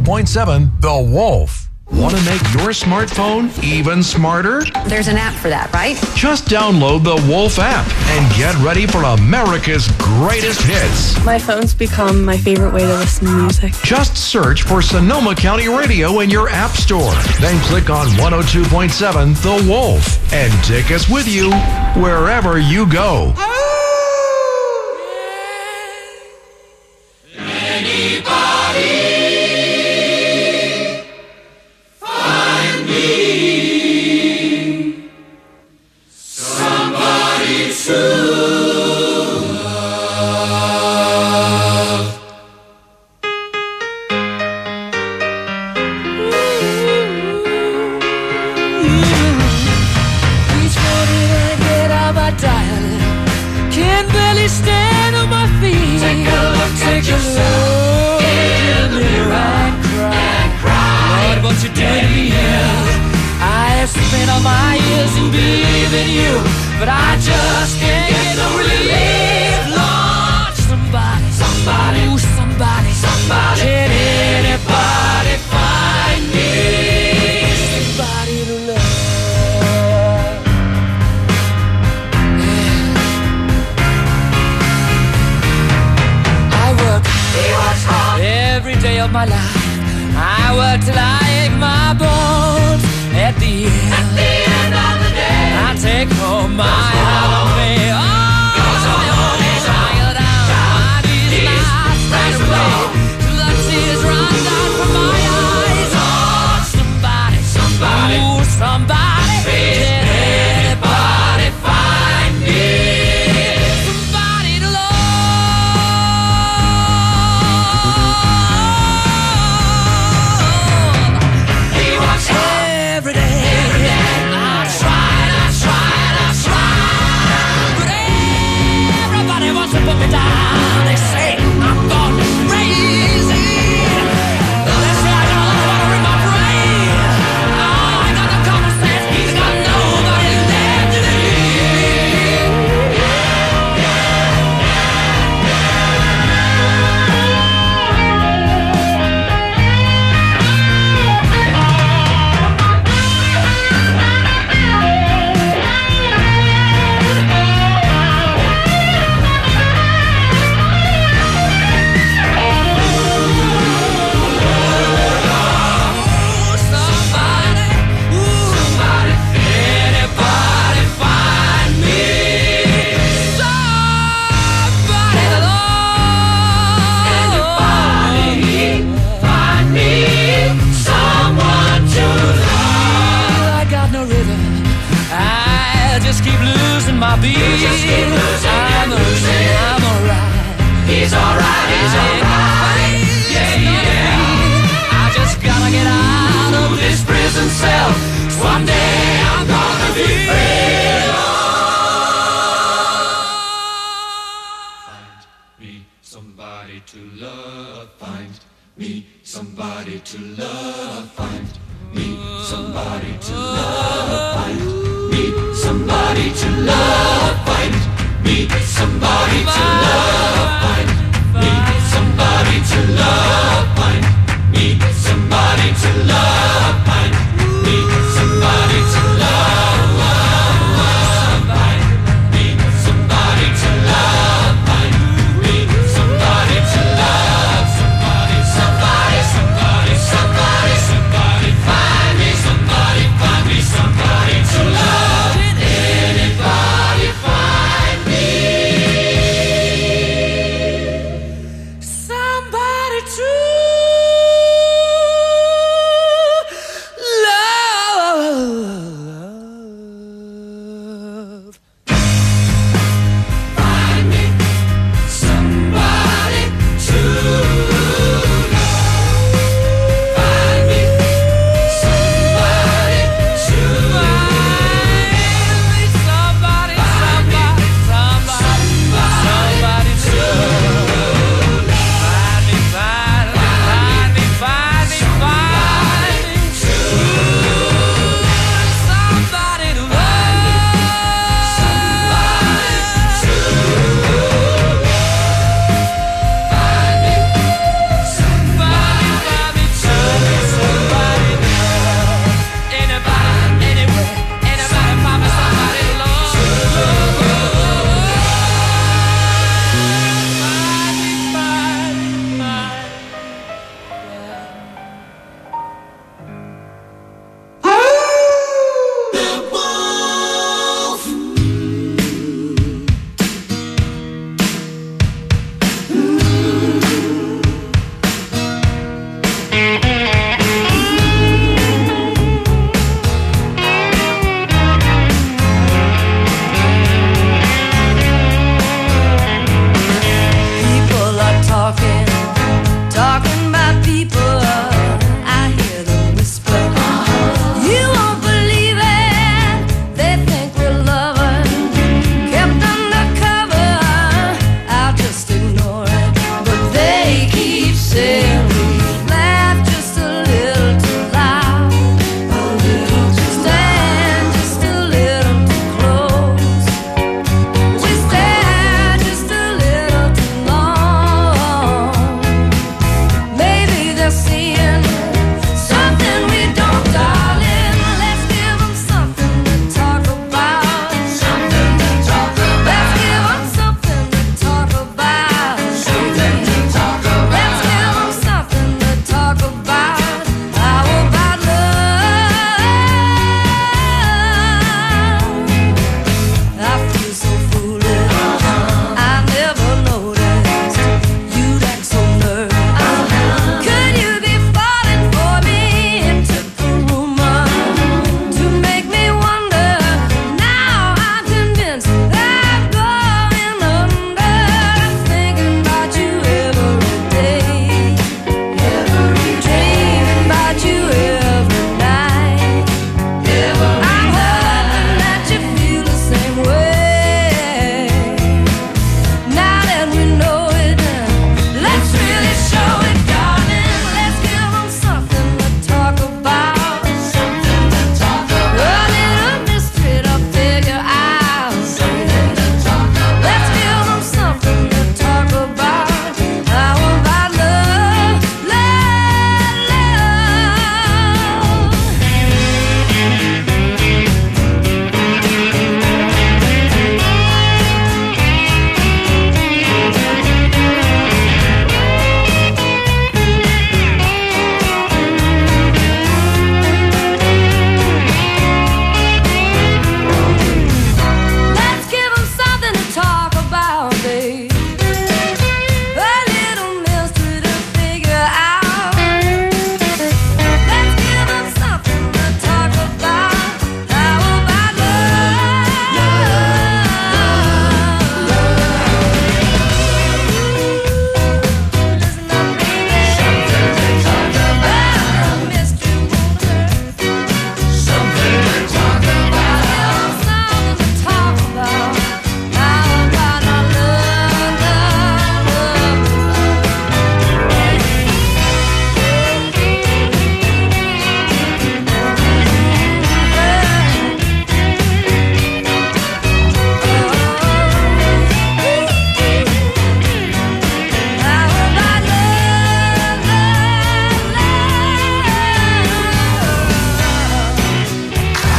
102.7 The Wolf. Want to make your smartphone even smarter? There's an app for that, right? Just download the Wolf app and get ready for America's greatest hits. My phone's become my favorite way to listen to music. Just search for Sonoma County Radio in your app store. Then click on 102.7 The Wolf and take us with you wherever you go. But I just can't get no relief. Lord, somebody, ooh, somebody, can anybody find me somebody to love? Yeah. I work every day of my life. I work till I ache my bones. At the end of the day, I take home my holiday. Oh, down, my knees right away, till the tears run down from my eyes. Oh, somebody, ooh, somebody, can anybody find me somebody to love? He walks every day. Put me down, they say I'm gone crazy. They say I got a lot of water in my brain. Oh, I got no common sense, I got nobody left to my beat. You just keep losing and losing. I'm alright. He's alright. Yeah, yeah. I just gotta get out of this prison cell. Someday I'm gonna be free. Find me somebody to love. Find me somebody to love. Find me somebody to love. Find me somebody to love, find me somebody to love, find me somebody to love, find me somebody to love, find me somebody to love, find me somebody to love, find me somebody to love, somebody, somebody, somebody, somebody, somebody, find me somebody to love. Anybody find me somebody to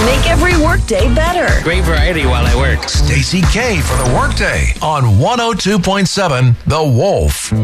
Make every workday better. Great variety while I work. Stacy K for the Workday on 102.7 The Wolf.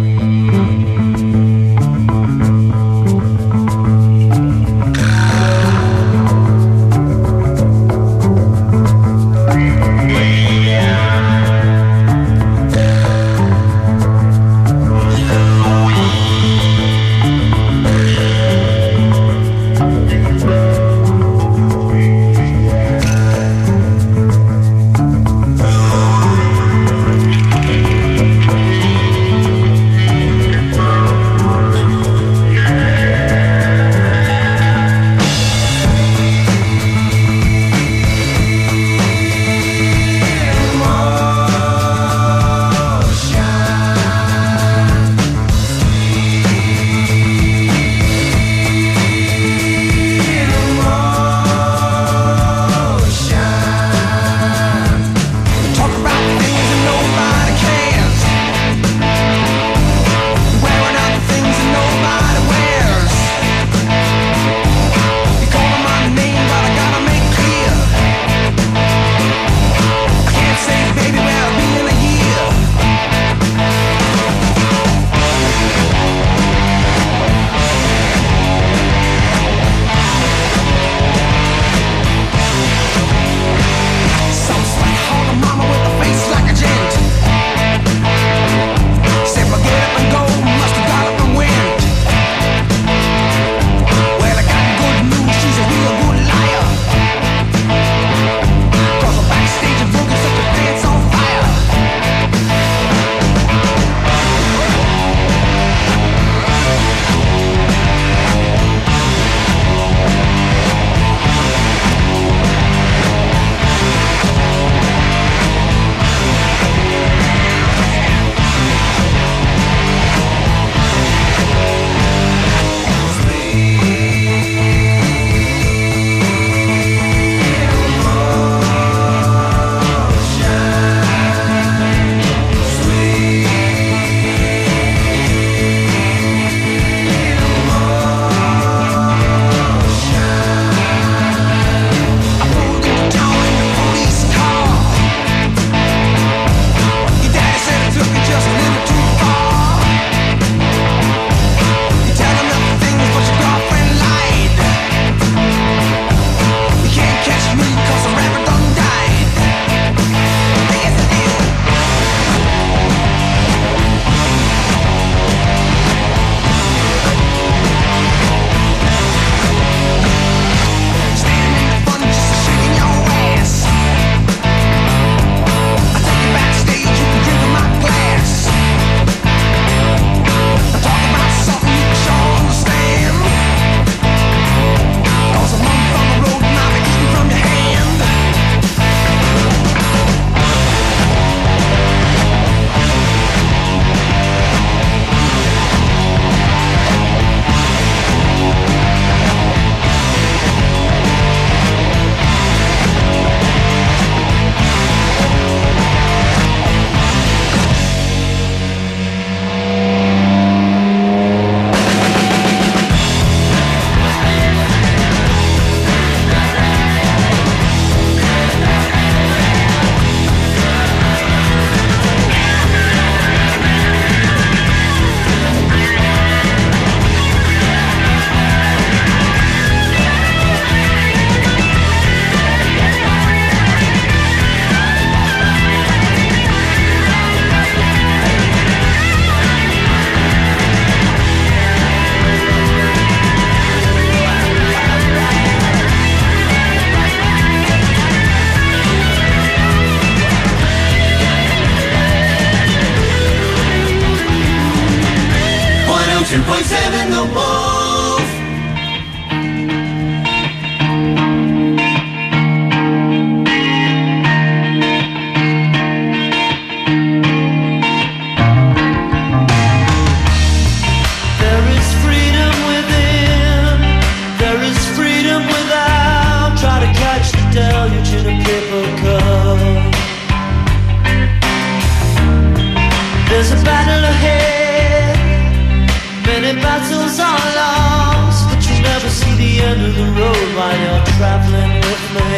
end of the road while you're traveling with me.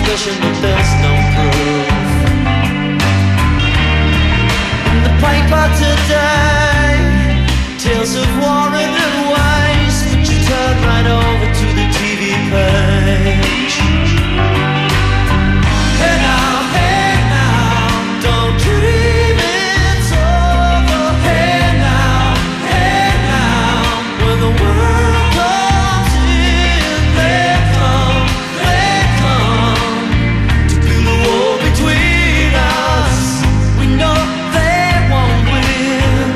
suspicion, but there's no proof. In the paper today, tales of war and waste, but you turn right over to the TV page. Hey now, don't dream it's over. Hey now, when the world comes in, they come to build a wall between us. We know they won't win.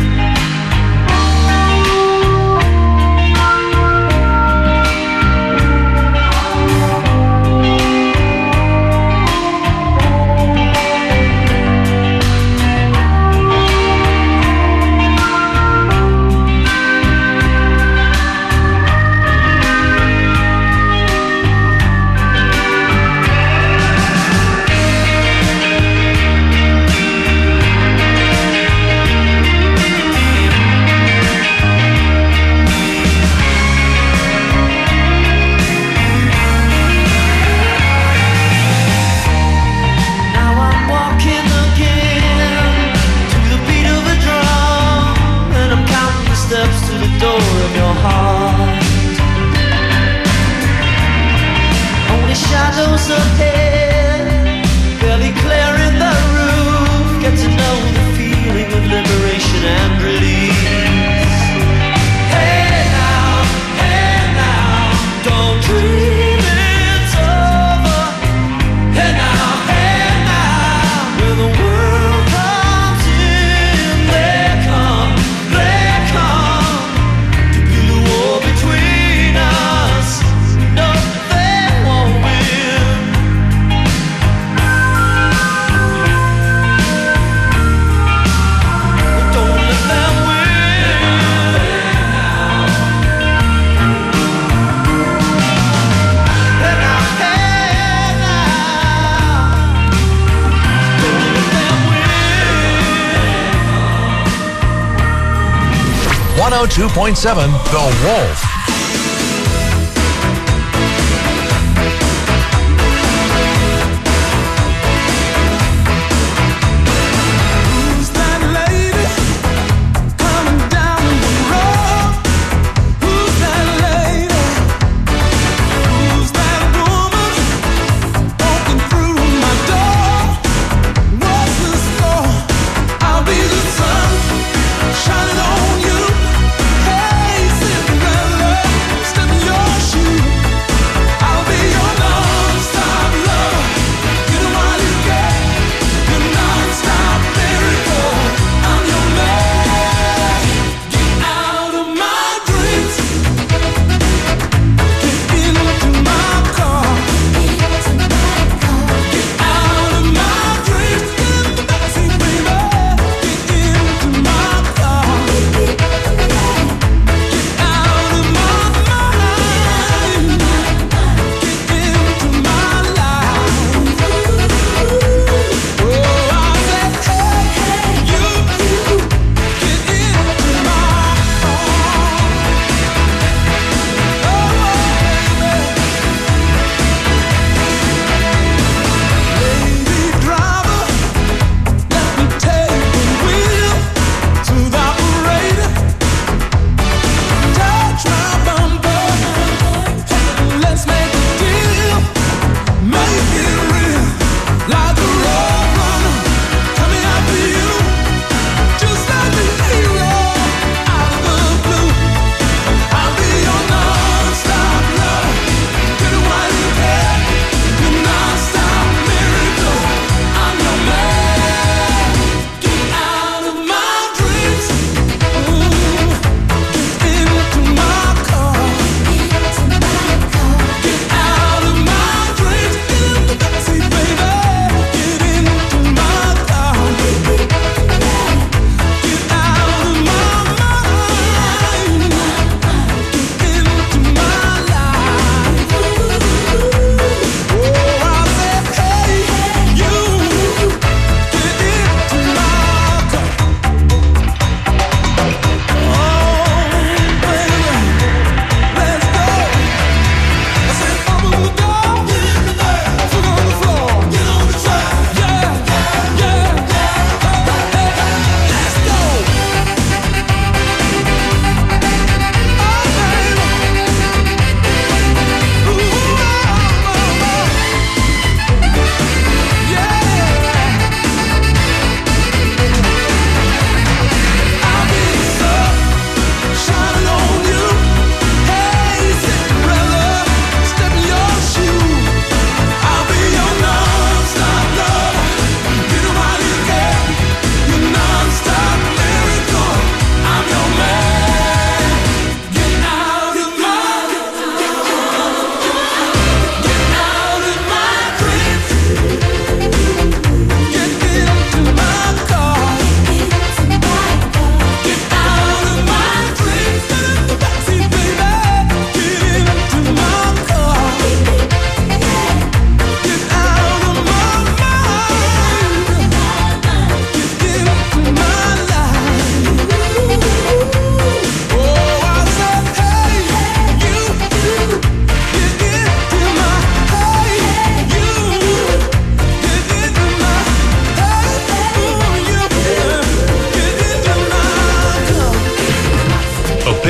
Now I'm walking again to the beat of a drum, and I'm counting the steps to the door of your heart. Only shadows ahead, barely clearing the roof. Get to know the feeling of liberation and release. Hey now, don't dream it's over. Hey now, when the world comes in, they come to build a wall between us. No, they won't win. Don't let them win. Hey now, don't let them win. 102.7 The Wolf. Who's that lady coming down the road? Who's that lady? Who's that woman walking through my door? What's the score? I'll be the sun shining on you. Hey, Cinderella.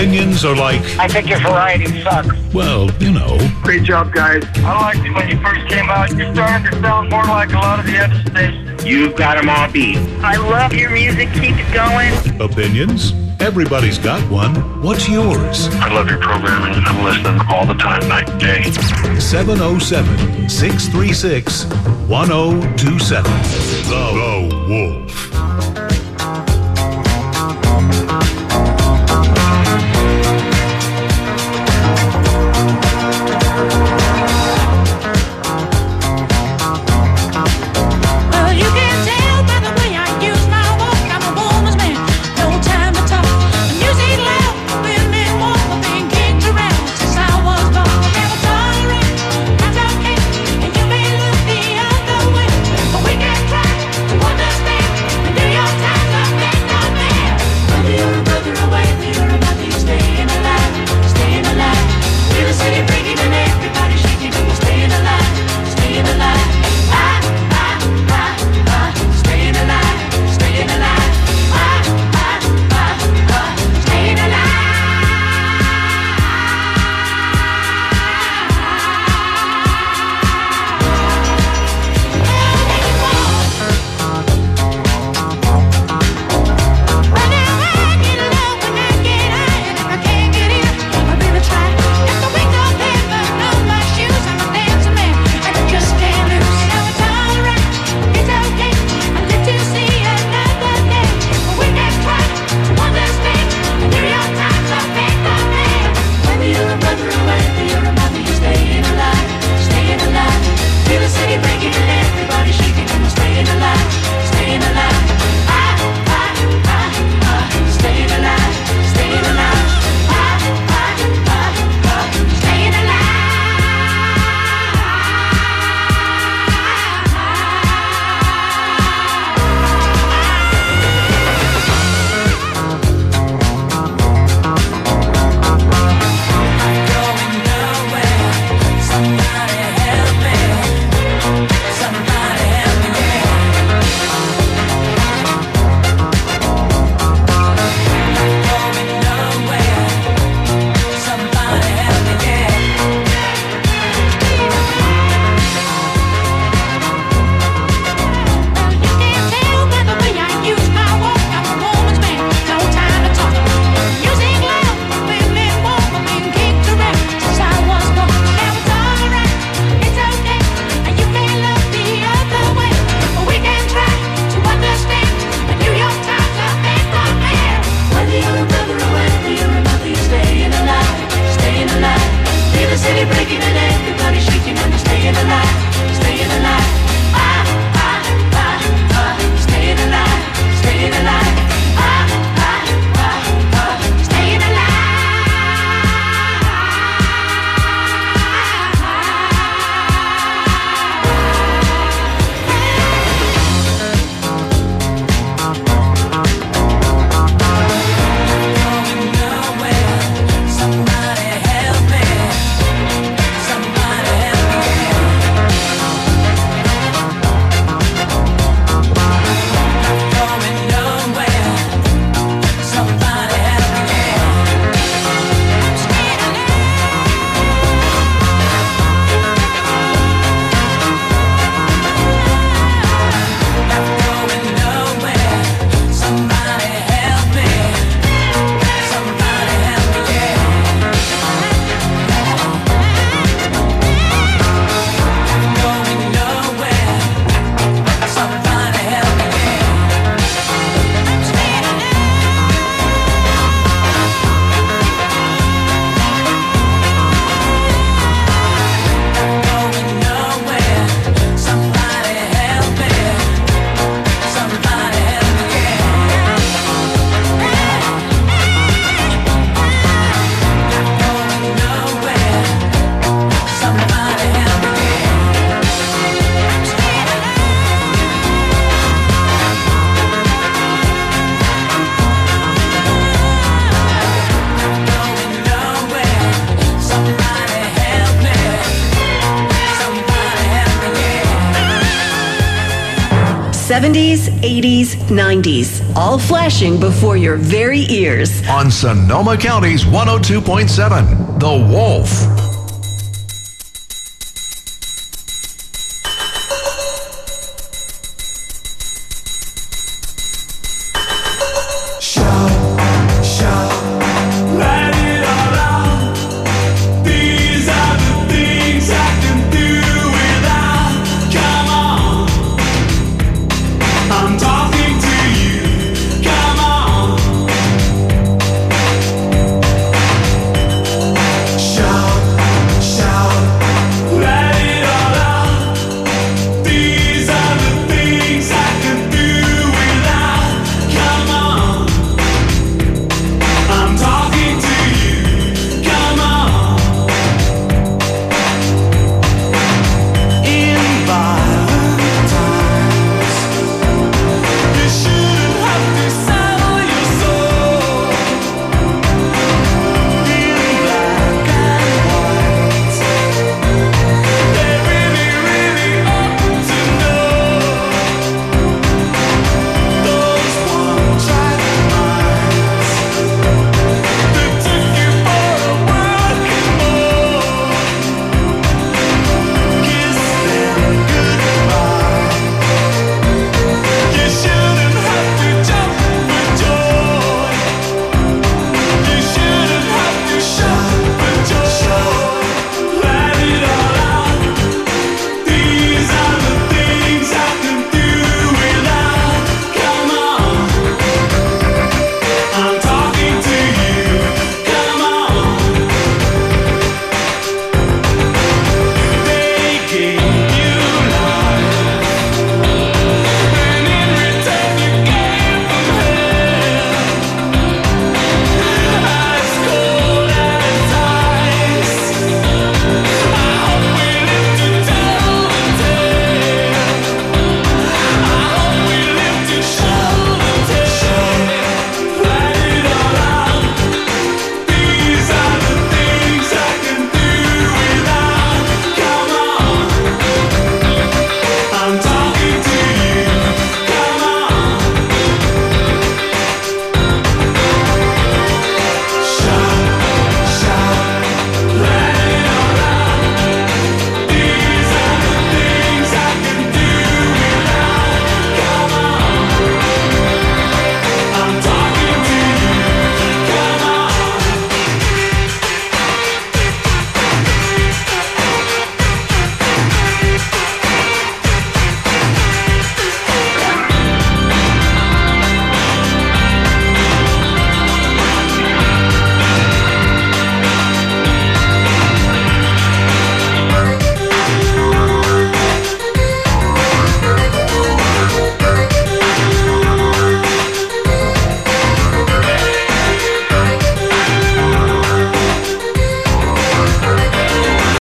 opinions are like, I think your variety sucks. well, you know. Great job, guys. I liked it when you first came out. You're starting to sound more like a lot of the other stations. You've got them all beat. I love your music. Keep it going. Opinions? Everybody's got one. What's yours? I love your programming. I'm listening all the time, night and day. 707-636-1027. The Wolf. Well, you can tell by the way I use my walk. I'm a woman's man, no time to talk. The music loud, women walk. I've been kicked around since I was born. I never tolerate, that's okay. And you may look the other way, but we can try to understand and do your time. 70s, 80s, 90s, all flashing before your very ears. On Sonoma County's 102.7, The Wolf.